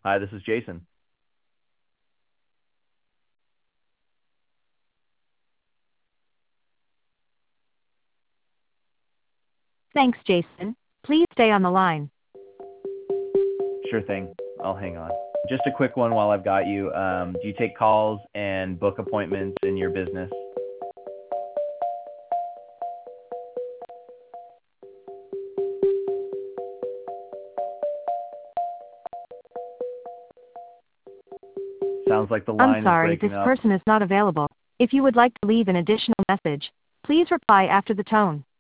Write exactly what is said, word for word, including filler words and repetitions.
Hi, this is Jason. Thanks, Jason. Please stay on the line. Sure thing. I'll hang on. Just a quick one while I've got you. Um, do you take calls and book appointments in your business? Sounds like the I'm line is sorry, breaking this up. person is not available. If you would like to leave an additional message, please reply after the tone.